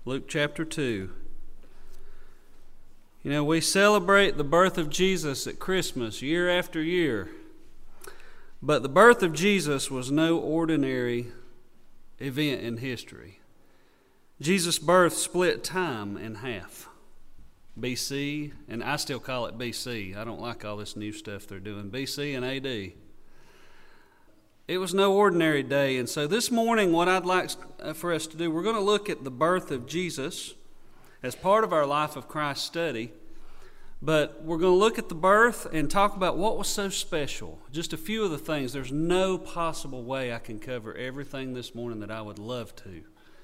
Luke chapter 2. You know, we celebrate the birth of Jesus at Christmas year after year. But the birth of Jesus was no ordinary event in history. Jesus' birth split time in half. BC, and I still call it BC. I don't like all this new stuff they're doing. BC and AD. It was no ordinary day. And so this morning, what I'd like for us to do, we're going to look at the birth of Jesus as part of our Life of Christ study. But we're going to look at the birth and talk about what was so special. Just a few of the things. There's no possible way I can cover everything this morning that I would love to.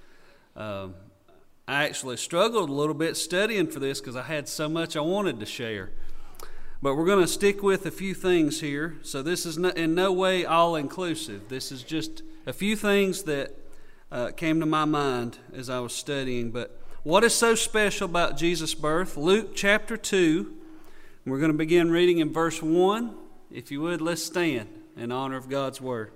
I actually struggled a little bit studying for this because I had so much I wanted to share. But we're going to stick with a few things here. So this is in no way all-inclusive. This is just a few things that came to my mind as I was studying. But what is so special about Jesus' birth? Luke chapter 2. We're going to begin reading in verse 1. If you would, let's stand in honor of God's word.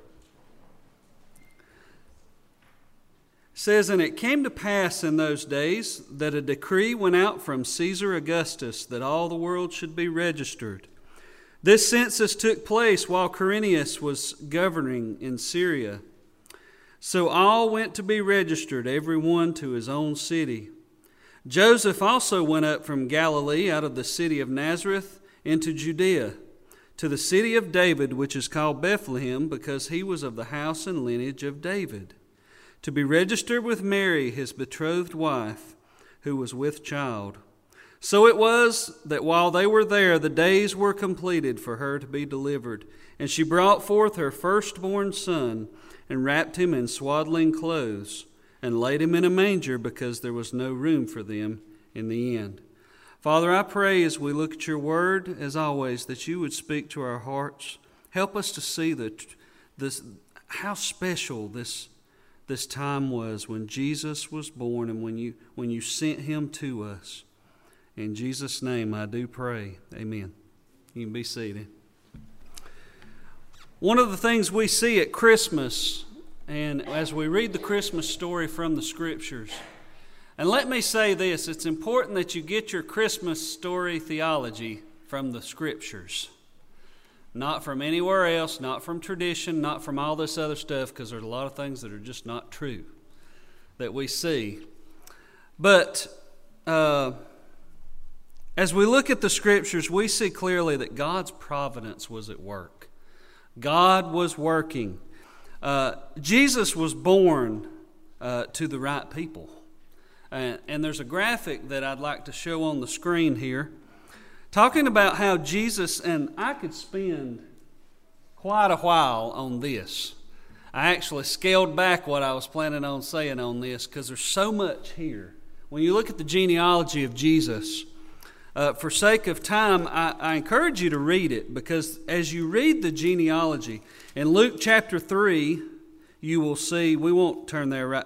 It says, "And it came to pass in those days that a decree went out from Caesar Augustus that all the world should be registered. This census took place while Quirinius was governing in Syria. So all went to be registered, every one to his own city. Joseph also went up from Galilee out of the city of Nazareth into Judea, to the city of David, which is called Bethlehem, because he was of the house and lineage of David, to be registered with Mary, his betrothed wife, who was with child. So it was that while they were there, the days were completed for her to be delivered. And she brought forth her firstborn son, and wrapped him in swaddling clothes, and laid him in a manger, because there was no room for them in the inn." Father, I pray as we look at your word, as always, that you would speak to our hearts. Help us to see how special this time was when Jesus was born and when you sent him to us. In Jesus' name I do pray. Amen. You can be seated. One of the things we see at Christmas, and as we read the Christmas story from the Scriptures, and let me say this, it's important that you get your Christmas story theology from the Scriptures. Not from anywhere else, not from tradition, not from all this other stuff, because there's a lot of things that are just not true that we see. But as we look at the Scriptures, we see clearly that God's providence was at work. God was working. Jesus was born to the right people. And there's a graphic that I'd like to show on the screen here, talking about how Jesus, and I could spend quite a while on this. I actually scaled back what I was planning on saying on this because there's so much here. When you look at the genealogy of Jesus, for sake of time, I encourage you to read it, because as you read the genealogy, in Luke chapter 3, you will see, we won't turn there right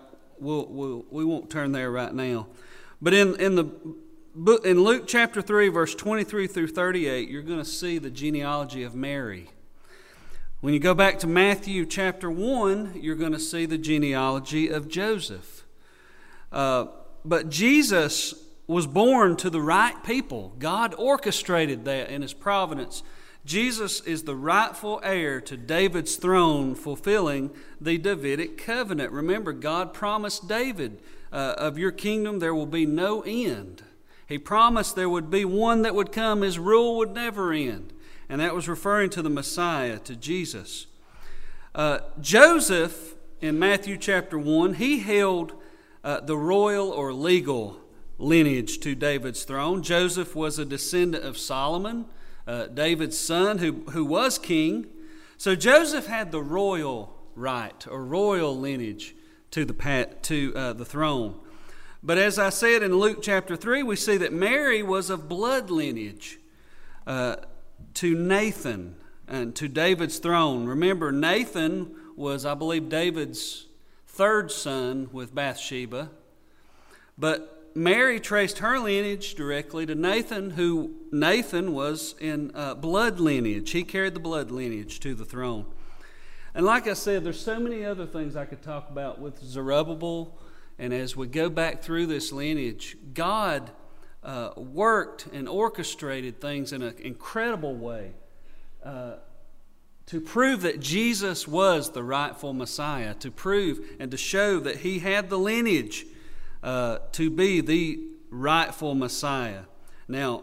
now, but in Luke chapter 3, verse 23 through 38, you're going to see the genealogy of Mary. When you go back to Matthew chapter 1, you're going to see the genealogy of Joseph. But Jesus was born to the right people. God orchestrated that in his providence. Jesus is the rightful heir to David's throne, fulfilling the Davidic covenant. Remember, God promised David, of your kingdom there will be no end. He promised there would be one that would come, his rule would never end. And that was referring to the Messiah, to Jesus. Joseph, in Matthew chapter 1, he held the royal or legal lineage to David's throne. Joseph was a descendant of Solomon, David's son, who was king. So Joseph had the royal right or royal lineage to the throne. But as I said in Luke chapter 3, we see that Mary was of blood lineage to Nathan and to David's throne. Remember, Nathan was, I believe, David's third son with Bathsheba. But Mary traced her lineage directly to Nathan, who Nathan was in blood lineage. He carried the blood lineage to the throne. And like I said, there's so many other things I could talk about with Zerubbabel and as we go back through this lineage, God worked and orchestrated things in an incredible way to prove that Jesus was the rightful Messiah, to prove and to show that he had the lineage to be the rightful Messiah. Now,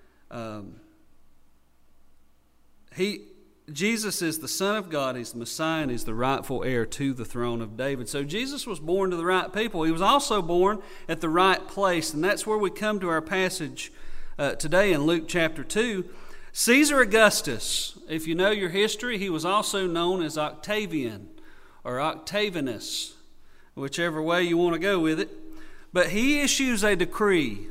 Jesus is the Son of God, he's the Messiah, and he's the rightful heir to the throne of David. So Jesus was born to the right people. He was also born at the right place, and that's where we come to our passage today in Luke chapter 2. Caesar Augustus, if you know your history, he was also known as Octavian or Octavianus, whichever way you want to go with it. But he issues a decree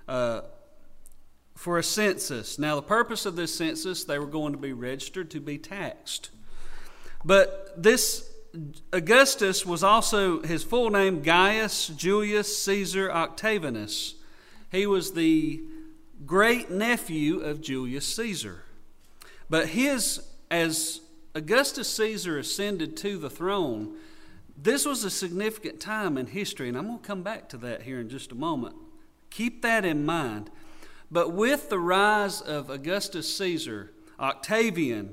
for a census. Now, the purpose of this census, they were going to be registered to be taxed. But this Augustus was also, his full name, Gaius Julius Caesar Octavianus. He was the great-nephew of Julius Caesar. But as Augustus Caesar ascended to the throne, this was a significant time in history, and I'm going to come back to that here in just a moment. Keep that in mind. But with the rise of Augustus Caesar, Octavian,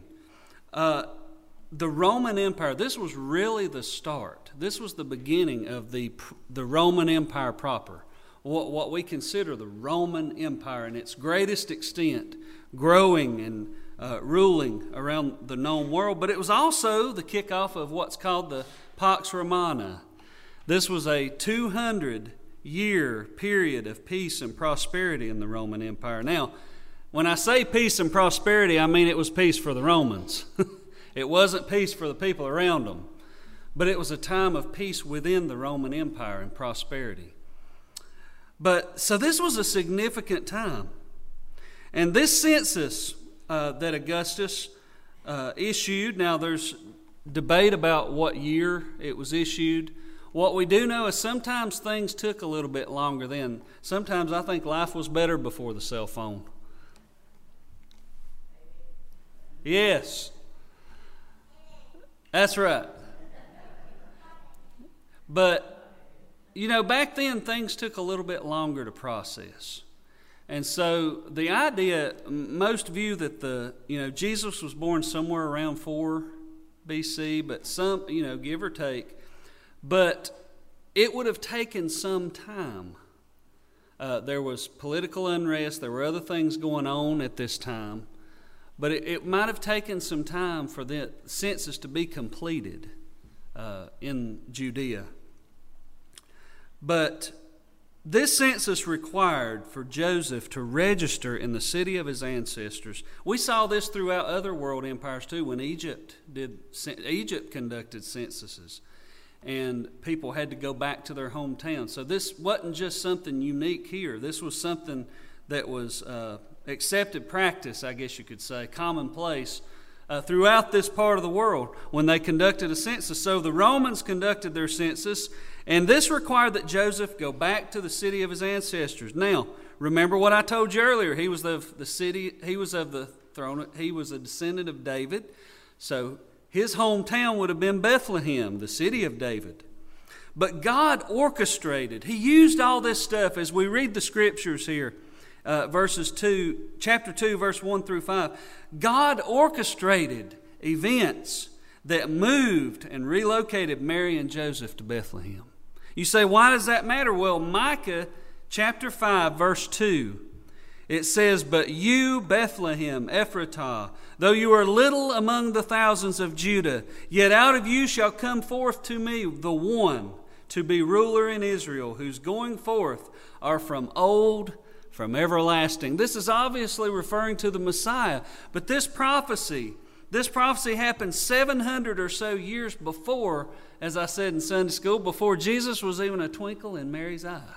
the Roman Empire, this was really the start. This was the beginning of the Roman Empire proper. What we consider the Roman Empire in its greatest extent, growing and ruling around the known world. But it was also the kickoff of what's called the Pax Romana. This was a 200-year period of peace and prosperity in the Roman Empire. Now, when I say peace and prosperity, I mean it was peace for the Romans. It wasn't peace for the people around them. But it was a time of peace within the Roman Empire and prosperity. So this was a significant time. And this census that Augustus issued, now there's debate about what year it was issued. What we do know is sometimes things took a little bit longer then. Sometimes I think life was better before the cell phone. Yes. That's right. But back then things took a little bit longer to process. And so the idea, most view that Jesus was born somewhere around 4 BC, but some, give or take. But it would have taken some time. There was political unrest. There were other things going on at this time. But it might have taken some time for the census to be completed in Judea. But this census required for Joseph to register in the city of his ancestors. We saw this throughout other world empires too. When Egypt conducted censuses, and people had to go back to their hometown. So this wasn't just something unique here. This was something that was accepted practice, I guess you could say, commonplace throughout this part of the world when they conducted a census. So the Romans conducted their census, and this required that Joseph go back to the city of his ancestors. Now, remember what I told you earlier. He was of the city, he was of the throne, he was a descendant of David. So his hometown would have been Bethlehem, the city of David. But God orchestrated. He used all this stuff as we read the scriptures here. Chapter 2, verse 1 through 5. God orchestrated events that moved and relocated Mary and Joseph to Bethlehem. You say, why does that matter? Well, Micah chapter 5, verse 2, it says, "But you, Bethlehem, Ephratah, though you are little among the thousands of Judah, yet out of you shall come forth to me the one to be ruler in Israel, whose going forth are from old, from everlasting." This is obviously referring to the Messiah. But this prophecy happened 700 or so years before, as I said in Sunday school, before Jesus was even a twinkle in Mary's eye.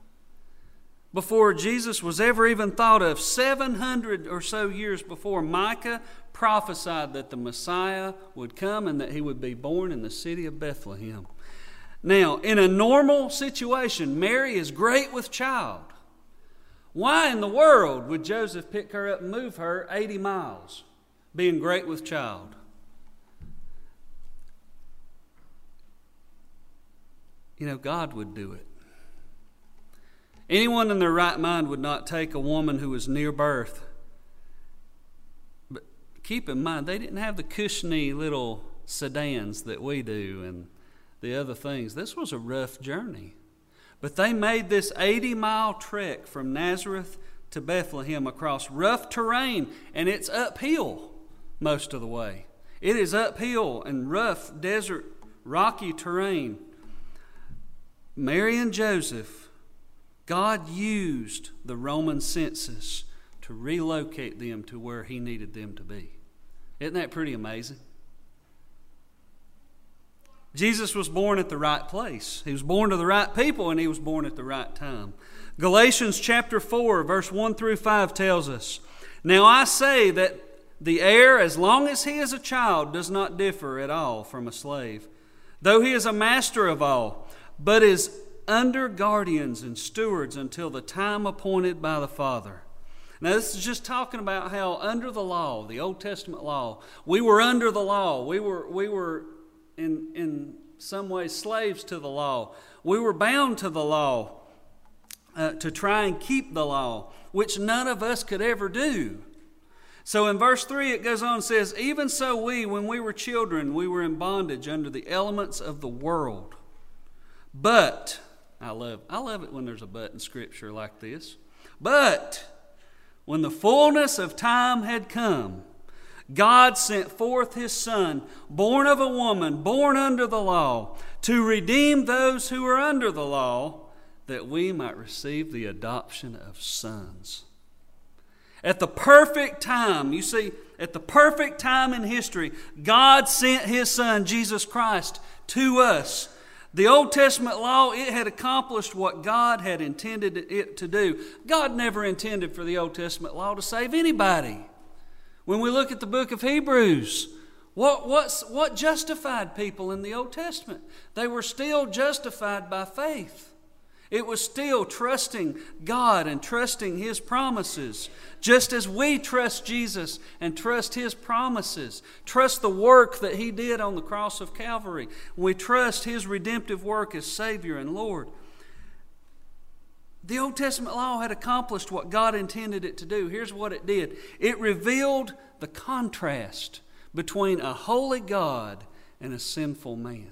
Before Jesus was ever even thought of, 700 or so years before, Micah prophesied that the Messiah would come and that he would be born in the city of Bethlehem. Now, in a normal situation, Mary is great with child. Why in the world would Joseph pick her up and move her 80 miles, being great with child? God would do it. Anyone in their right mind would not take a woman who was near birth. But keep in mind, they didn't have the cushiony little sedans that we do and the other things. This was a rough journey. But they made this 80-mile trek from Nazareth to Bethlehem across rough terrain, and it's uphill most of the way. It is uphill and rough, desert, rocky terrain. Mary and Joseph, God used the Roman census to relocate them to where He needed them to be. Isn't that pretty amazing? Jesus was born at the right place. He was born to the right people, and He was born at the right time. Galatians chapter 4, verse 1 through 5 tells us, "Now I say that the heir, as long as he is a child, does not differ at all from a slave, though he is a master of all, but is under guardians and stewards until the time appointed by the Father." Now this is just talking about how under the law, the Old Testament law, we were under the law. We were in some ways slaves to the law. We were bound to the law to try and keep the law, which none of us could ever do. So in verse 3 it goes on and says, "Even so we, when we were children, we were in bondage under the elements of the world. But," I love it when there's a but in Scripture like this. "But when the fullness of time had come, God sent forth His Son, born of a woman, born under the law, to redeem those who are under the law, that we might receive the adoption of sons." At the perfect time, you see, at the perfect time in history, God sent His Son, Jesus Christ, to us. The Old Testament law, it had accomplished what God had intended it to do. God never intended for the Old Testament law to save anybody. When we look at the book of Hebrews, what justified people in the Old Testament? They were still justified by faith. It was still trusting God and trusting His promises. Just as we trust Jesus and trust His promises, trust the work that He did on the cross of Calvary. We trust His redemptive work as Savior and Lord. The Old Testament law had accomplished what God intended it to do. Here's what it did. It revealed the contrast between a holy God and a sinful man.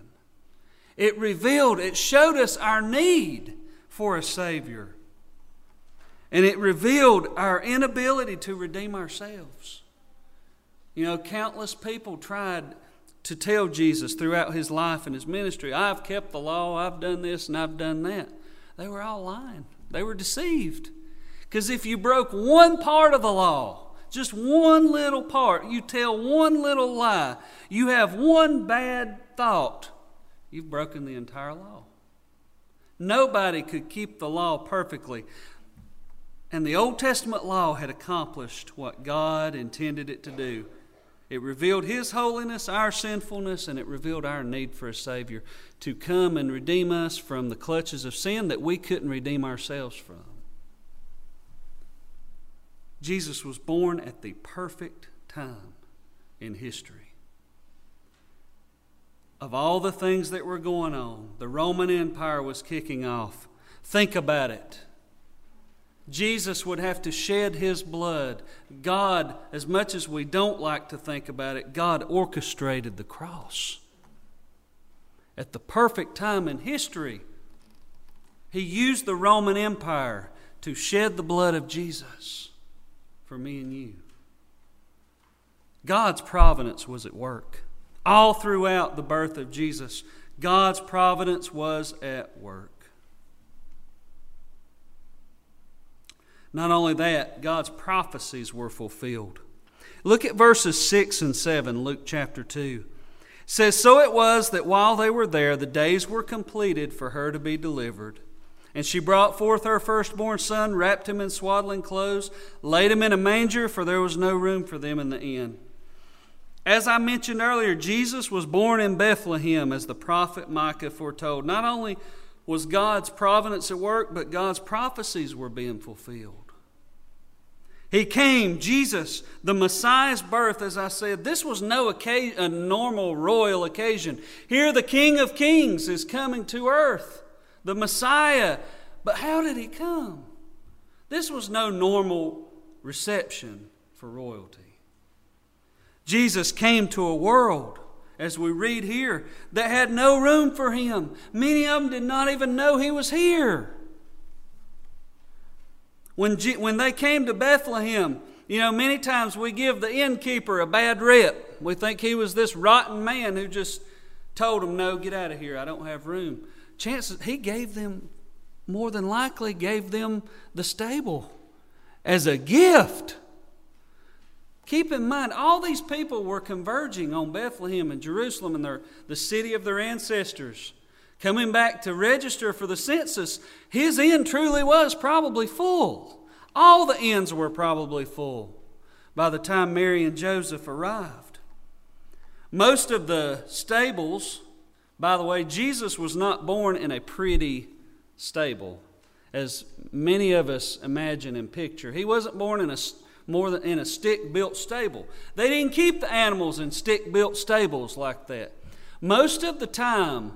It showed us our need for a Savior. And it revealed our inability to redeem ourselves. You know, countless people tried to tell Jesus throughout His life and His ministry, "I've kept the law, I've done this and I've done that." They were all lying. They were deceived. Because if you broke one part of the law, just one little part, you tell one little lie, you have one bad thought, you've broken the entire law. Nobody could keep the law perfectly. And the Old Testament law had accomplished what God intended it to do. It revealed His holiness, our sinfulness, and it revealed our need for a Savior to come and redeem us from the clutches of sin that we couldn't redeem ourselves from. Jesus was born at the perfect time in history. Of all the things that were going on, the Roman Empire was kicking off. Think about it. Jesus would have to shed His blood. God, as much as we don't like to think about it, God orchestrated the cross. At the perfect time in history, He used the Roman Empire to shed the blood of Jesus for me and you. God's providence was at work. All throughout the birth of Jesus, God's providence was at work. Not only that, God's prophecies were fulfilled. Look at verses 6 and 7, Luke chapter 2. It says, "So it was that while they were there, the days were completed for her to be delivered. And she brought forth her firstborn son, wrapped him in swaddling clothes, laid him in a manger, for there was no room for them in the inn." As I mentioned earlier, Jesus was born in Bethlehem as the prophet Micah foretold. Not only was God's providence at work, but God's prophecies were being fulfilled. He came, Jesus, the Messiah's birth, as I said. This was a normal royal occasion. Here the King of Kings is coming to earth. The Messiah But how did he come? This was no normal reception for royalty. Jesus came to a world, as we read here, that had no room for him. Many of them did not even know he was here. When they came to Bethlehem, many times we give the innkeeper a bad rep. We think he was this rotten man who just told them, no, get out of here, I don't have room. Chances, he gave them, more than likely, gave them the stable as a gift. Keep in mind, all these people were converging on Bethlehem and Jerusalem and the city of their ancestors, coming back to register for the census. His inn truly was probably full. All the inns were probably full by the time Mary and Joseph arrived. Most of the stables, by the way, Jesus was not born in a pretty stable, as many of us imagine and picture. He wasn't born in a stick-built stable. They didn't keep the animals in stick-built stables like that. Most of the time,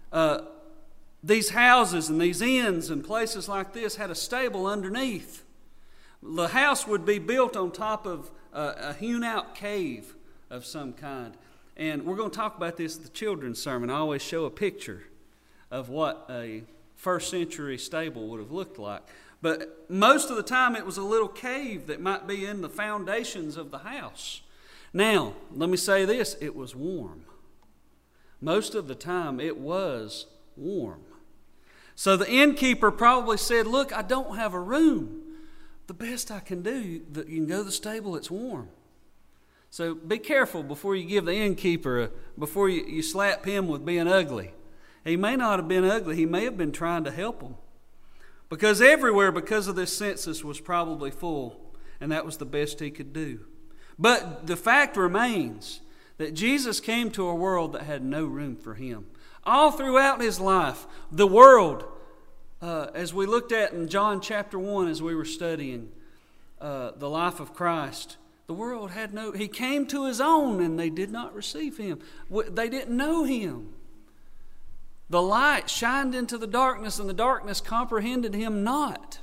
these houses and these inns and places like this had a stable underneath. The house would be built on top of a hewn-out cave of some kind. And we're going to talk about this at the children's sermon. I always show a picture of what a first-century stable would have looked like. But most of the time it was a little cave that might be in the foundations of the house. Now, let me say this, it was warm. Most of the time it was warm. So the innkeeper probably said, look, I don't have a room. The best I can do, you can go to the stable, it's warm. So be careful before you give the innkeeper, before you slap him with being ugly. He may not have been ugly, he may have been trying to help them. Because everywhere, because of this census, was probably full, and that was the best he could do. But the fact remains that Jesus came to a world that had no room for him. All throughout his life, the world, as we looked at in John chapter 1 as we were studying the life of Christ, the world had he came to his own and they did not receive him. They didn't know him. The light shined into the darkness, and the darkness comprehended him not.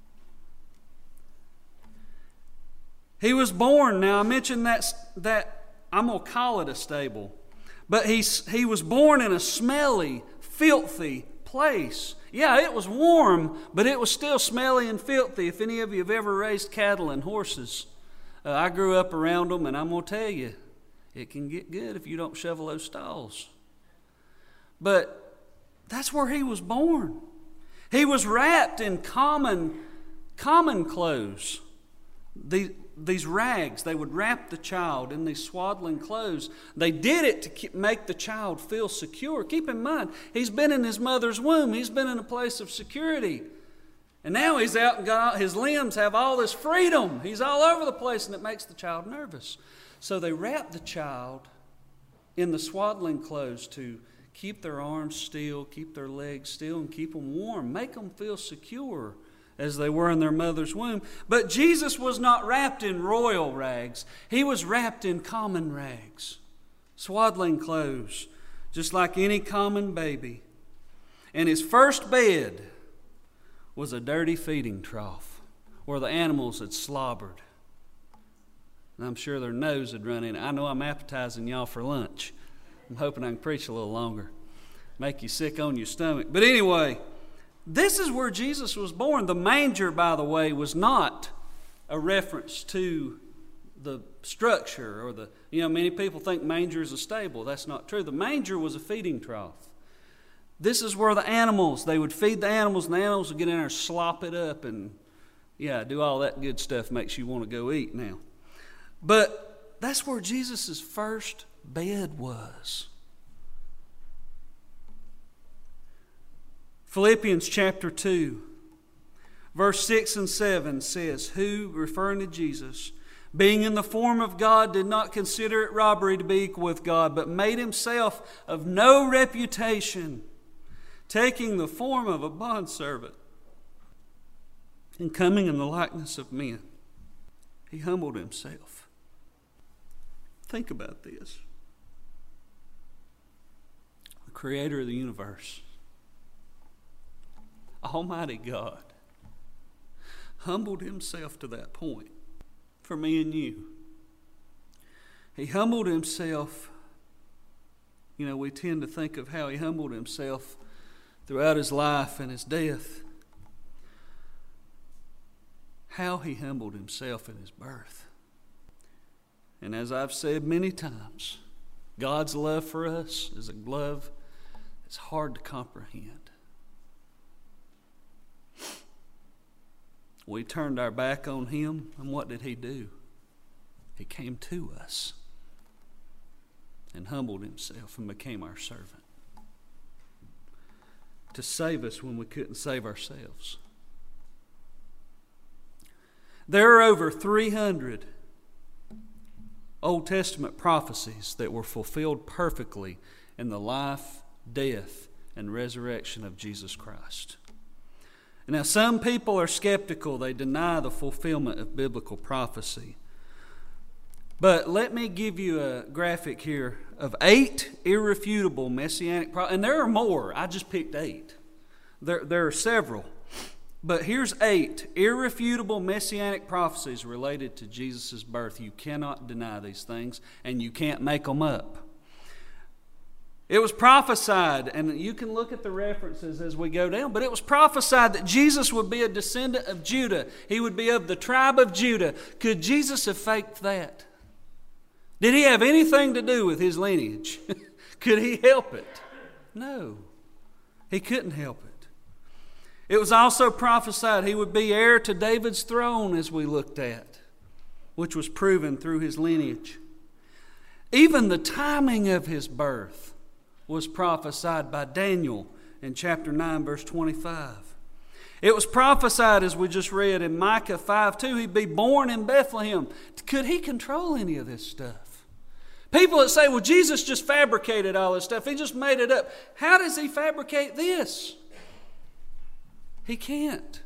He was born, now I mentioned that I'm going to call it a stable, but he was born in a smelly, filthy place. Yeah, it was warm, but it was still smelly and filthy. If any of you have ever raised cattle and horses, I grew up around them, and I'm going to tell you, it can get good if you don't shovel those stalls. But that's where he was born. He was wrapped in common clothes. These rags, they would wrap the child in these swaddling clothes. They did it to make the child feel secure. Keep in mind, he's been in his mother's womb. He's been in a place of security. And now he's out and his limbs have all this freedom. He's all over the place, and it makes the child nervous. So they wrap the child in the swaddling clothes to keep their arms still, keep their legs still, and keep them warm. Make them feel secure as they were in their mother's womb. But Jesus was not wrapped in royal rags. He was wrapped in common rags, swaddling clothes, just like any common baby. And his first bed was a dirty feeding trough where the animals had slobbered. And I'm sure their nose had run in it. I know I'm appetizing y'all for lunch. I'm hoping I can preach a little longer, make you sick on your stomach. But anyway, this is where Jesus was born. The manger, by the way, was not a reference to the structure or many people think manger is a stable. That's not true. The manger was a feeding trough. This is where the animals, they would feed the animals, and the animals would get in there and slop it up and, do all that good stuff, makes you want to go eat now. But that's where Jesus' first bed was. Philippians chapter 2, verse 6 and 7 says, who, referring to Jesus, being in the form of God, did not consider it robbery to be equal with God, but made himself of no reputation, taking the form of a bondservant, and coming in the likeness of men, he humbled himself. Think about this. The creator of the universe, Almighty God humbled himself to that point for me and you. He humbled himself. You know, we tend to think of how he humbled himself throughout his life and his death. How he humbled himself in his birth. And as I've said many times, God's love for us is a love that's hard to comprehend. We turned our back on him, and what did he do? He came to us and humbled himself and became our servant to save us when we couldn't save ourselves. There are over 300 Old Testament prophecies that were fulfilled perfectly in the life, death, and resurrection of Jesus Christ. Now, some people are skeptical. They deny the fulfillment of biblical prophecy. But let me give you a graphic here of 8 irrefutable messianic prophecies. And there are more. I just picked 8. There are several. But here's 8 irrefutable messianic prophecies related to Jesus' birth. You cannot deny these things, and you can't make them up. It was prophesied, and you can look at the references as we go down, but it was prophesied that Jesus would be a descendant of Judah. He would be of the tribe of Judah. Could Jesus have faked that? Did he have anything to do with his lineage? Could he help it? No, he couldn't help it. It was also prophesied he would be heir to David's throne, as we looked at, which was proven through his lineage. Even the timing of his birth was prophesied by Daniel in chapter 9, verse 25. It was prophesied, as we just read in Micah 5:2, he'd be born in Bethlehem. Could he control any of this stuff? People that say, well, Jesus just fabricated all this stuff. He just made it up. How does he fabricate this? He can't.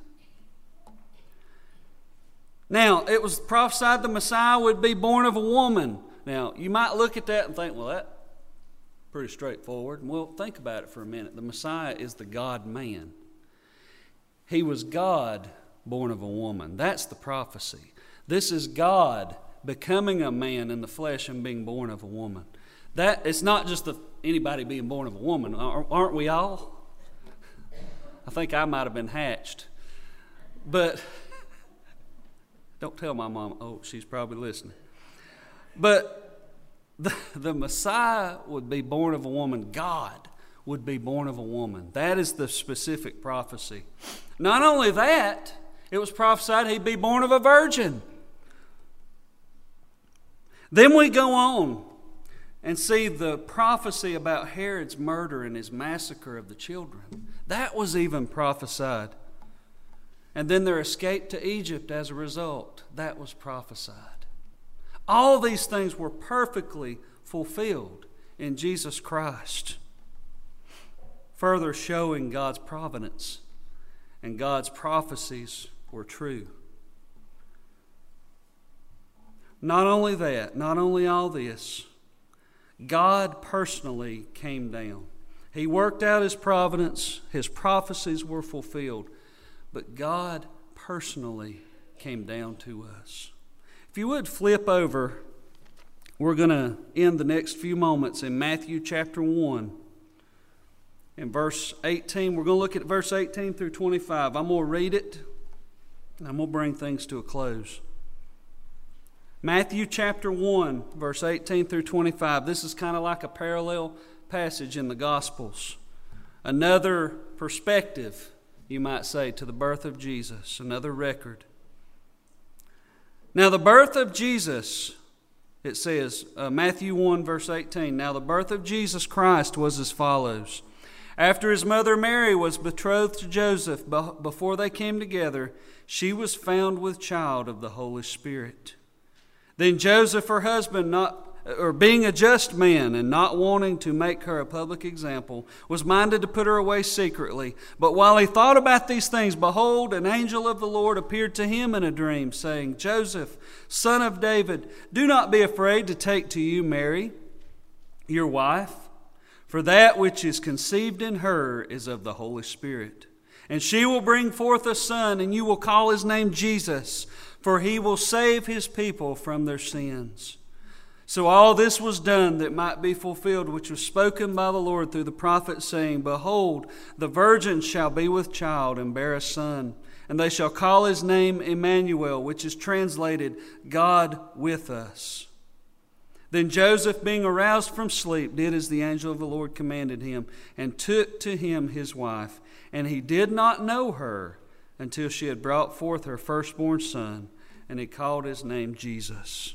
Now, it was prophesied the Messiah would be born of a woman. Now, you might look at that and think, well, that's pretty straightforward. Well, think about it for a minute. The Messiah is the God-man. He was God born of a woman. That's the prophecy. This is God becoming a man in the flesh and being born of a woman. That it's not just anybody being born of a woman. Aren't we all? I think I might have been hatched. But don't tell my mom. Oh, she's probably listening. But the Messiah would be born of a woman. God would be born of a woman. That is the specific prophecy. Not only that, it was prophesied he'd be born of a virgin. Then we go on and see the prophecy about Herod's murder and his massacre of the children. That was even prophesied. And then their escape to Egypt as a result. That was prophesied. All these things were perfectly fulfilled in Jesus Christ, further showing God's providence and God's prophecies were true. Not only that, not only all this, God personally came down. He worked out His providence, His prophecies were fulfilled, but God personally came down to us. If you would flip over, we're going to end the next few moments in Matthew chapter 1. In verse 18, we're going to look at verse 18 through 25. I'm going to read it, and I'm going to bring things to a close. Matthew chapter 1, verse 18 through 25. This is kind of like a parallel passage in the Gospels. Another perspective, you might say, to the birth of Jesus. Another record. Now the birth of Jesus, it says, Matthew 1, verse 18. Now the birth of Jesus Christ was as follows. After his mother Mary was betrothed to Joseph, before they came together, she was found with child of the Holy Spirit. Then Joseph, her husband, being a just man and not wanting to make her a public example, was minded to put her away secretly. But while he thought about these things, behold, an angel of the Lord appeared to him in a dream, saying, Joseph, son of David, do not be afraid to take to you Mary, your wife, for that which is conceived in her is of the Holy Spirit. And she will bring forth a son, and you will call his name Jesus, for he will save his people from their sins. So all this was done that might be fulfilled, which was spoken by the Lord through the prophet, saying, Behold, the virgin shall be with child and bear a son, and they shall call his name Emmanuel, which is translated, God with us. Then Joseph, being aroused from sleep, did as the angel of the Lord commanded him, and took to him his wife. And he did not know her until she had brought forth her firstborn son, and he called his name Jesus.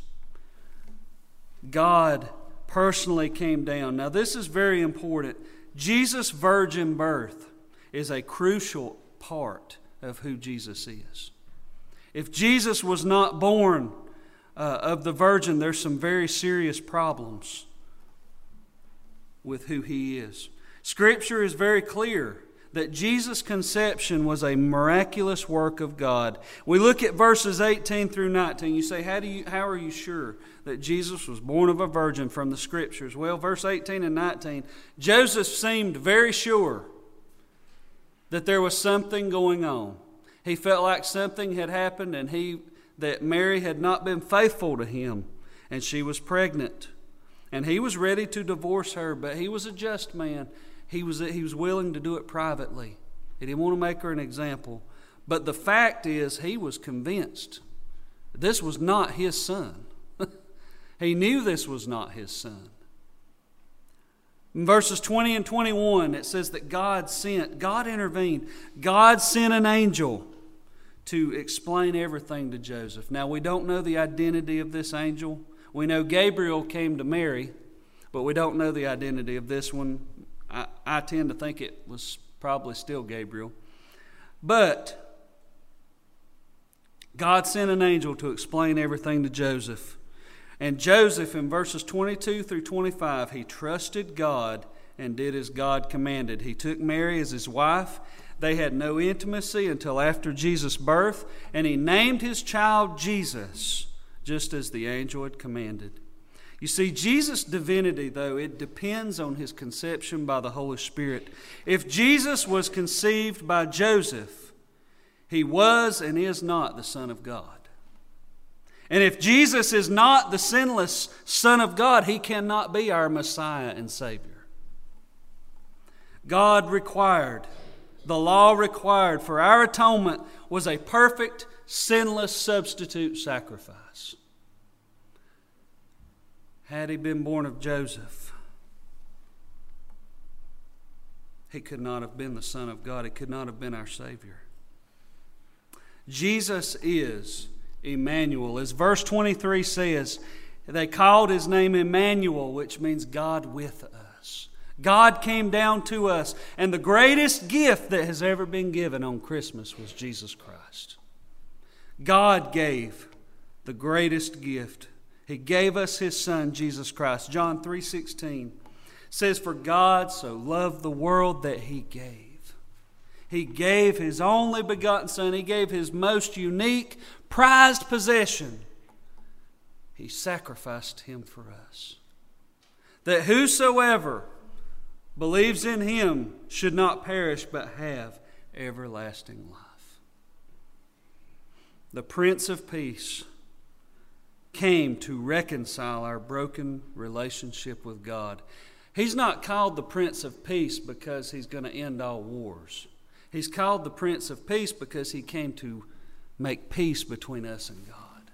God personally came down. Now this is very important. Jesus' virgin birth is a crucial part of who Jesus is. If Jesus was not born of the virgin, there's some very serious problems with who he is. Scripture is very clear that Jesus' conception was a miraculous work of God. We look at verses 18 through 19. You say, how are you sure that Jesus was born of a virgin from the Scriptures? Well, verse 18 and 19, Joseph seemed very sure that there was something going on. He felt like something had happened and that Mary had not been faithful to him, and she was pregnant. And he was ready to divorce her, but he was a just man. He was willing to do it privately. He didn't want to make her an example. But the fact is, he was convinced this was not his son. He knew this was not his son. In verses 20 and 21, it says that God intervened. God sent an angel to explain everything to Joseph. Now, we don't know the identity of this angel. We know Gabriel came to Mary, but we don't know the identity of this one. I tend to think it was probably still Gabriel. But God sent an angel to explain everything to Joseph. And Joseph, in verses 22 through 25, he trusted God and did as God commanded. He took Mary as his wife. They had no intimacy until after Jesus' birth, and he named his child Jesus, just as the angel had commanded. You see, Jesus' divinity, though, it depends on his conception by the Holy Spirit. If Jesus was conceived by Joseph, he was and is not the Son of God. And if Jesus is not the sinless Son of God, he cannot be our Messiah and Savior. The law required for our atonement was a perfect, sinless substitute sacrifice. Had he been born of Joseph, he could not have been the Son of God. He could not have been our Savior. Jesus is Emmanuel. As verse 23 says, they called his name Emmanuel, which means God with us. God came down to us, and the greatest gift that has ever been given on Christmas was Jesus Christ. God gave the greatest gift. He gave us his Son, Jesus Christ. John 3:16 says, For God so loved the world that he gave. He gave his only begotten Son. He gave his most unique, prized possession. He sacrificed him for us. That whosoever believes in him should not perish but have everlasting life. The Prince of Peace came to reconcile our broken relationship with God. He's not called the Prince of Peace because he's going to end all wars. He's called the Prince of Peace because he came to make peace between us and God.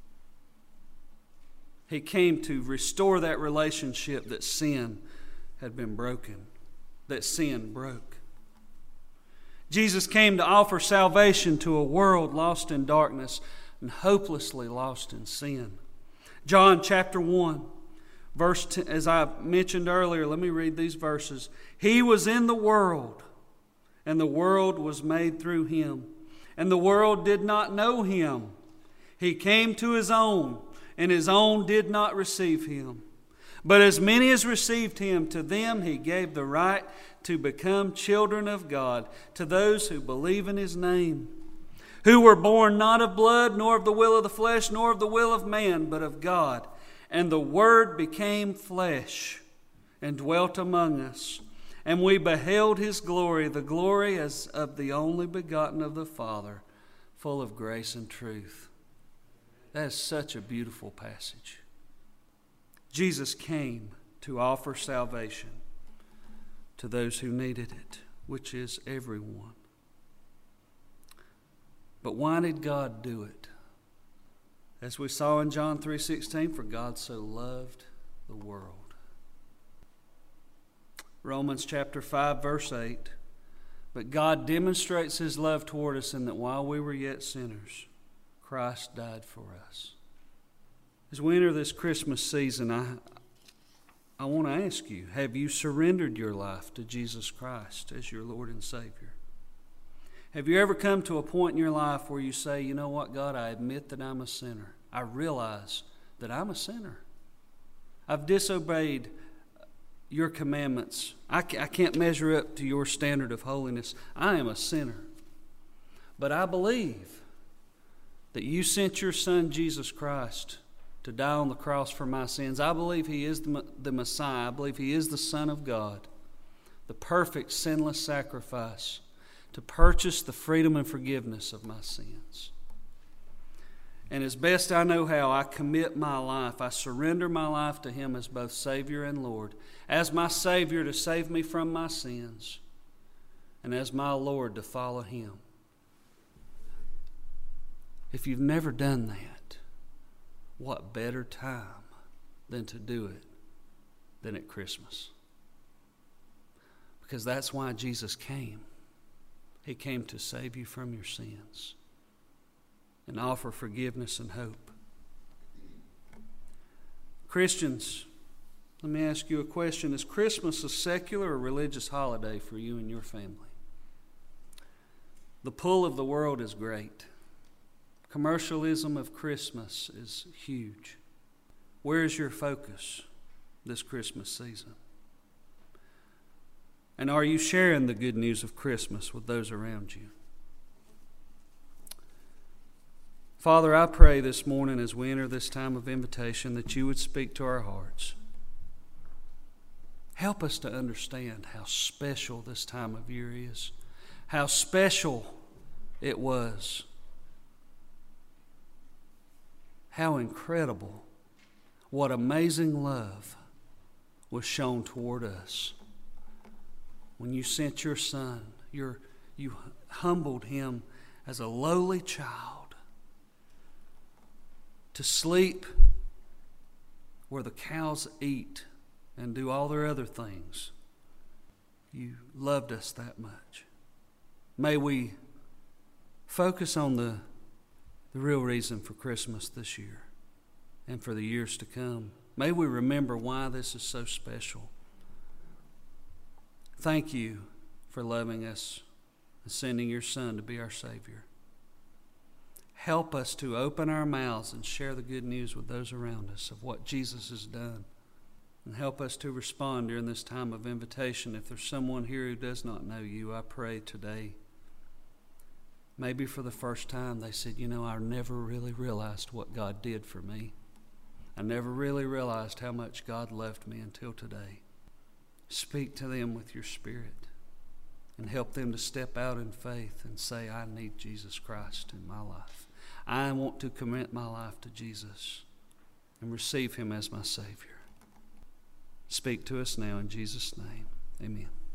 He came to restore that relationship that sin had been broken, that sin broke. Jesus came to offer salvation to a world lost in darkness and hopelessly lost in sin. John chapter 1, verse 10, as I mentioned earlier, let me read these verses. He was in the world, and the world was made through him, and the world did not know him. He came to his own, and his own did not receive him. But as many as received him, to them he gave the right to become children of God, to those who believe in his name, who were born not of blood, nor of the will of the flesh, nor of the will of man, but of God. And the Word became flesh and dwelt among us. And we beheld his glory, the glory as of the only begotten of the Father, full of grace and truth. That is such a beautiful passage. Jesus came to offer salvation to those who needed it, which is everyone. But why did God do it? As we saw in John 3:16, for God so loved the world. Romans chapter 5, verse 8. But God demonstrates his love toward us in that while we were yet sinners, Christ died for us. As we enter this Christmas season, I want to ask you, have you surrendered your life to Jesus Christ as your Lord and Savior? Have you ever come to a point in your life where you say, you know what, God, I admit that I'm a sinner. I realize that I'm a sinner. I've disobeyed your commandments. I can't measure up to your standard of holiness. I am a sinner. But I believe that you sent your Son, Jesus Christ, to die on the cross for my sins. I believe he is the Messiah. I believe he is the Son of God, the perfect, sinless sacrifice to purchase the freedom and forgiveness of my sins. And as best I know how, I commit my life. I surrender my life to him as both Savior and Lord. As my Savior to save me from my sins, and as my Lord to follow him. If you've never done that, what better time than to do it than at Christmas? Because that's why Jesus came. He came to save you from your sins and offer forgiveness and hope. Christians, let me ask you a question. Is Christmas a secular or religious holiday for you and your family? The pull of the world is great. Commercialism of Christmas is huge. Where is your focus this Christmas season? And are you sharing the good news of Christmas with those around you? Father, I pray this morning as we enter this time of invitation that you would speak to our hearts. Help us to understand how special this time of year is, how special it was, how incredible, what amazing love was shown toward us. When you sent your Son, you humbled him as a lowly child to sleep where the cows eat and do all their other things. You loved us that much. May we focus on the real reason for Christmas this year and for the years to come. May we remember why this is so special. Thank you for loving us and sending your Son to be our Savior. Help us to open our mouths and share the good news with those around us of what Jesus has done. And help us to respond during this time of invitation. If there's someone here who does not know you, I pray today, maybe for the first time they said, you know, I never really realized what God did for me. I never really realized how much God loved me until today. Speak to them with your Spirit and help them to step out in faith and say, I need Jesus Christ in my life. I want to commit my life to Jesus and receive him as my Savior. Speak to us now in Jesus' name. Amen.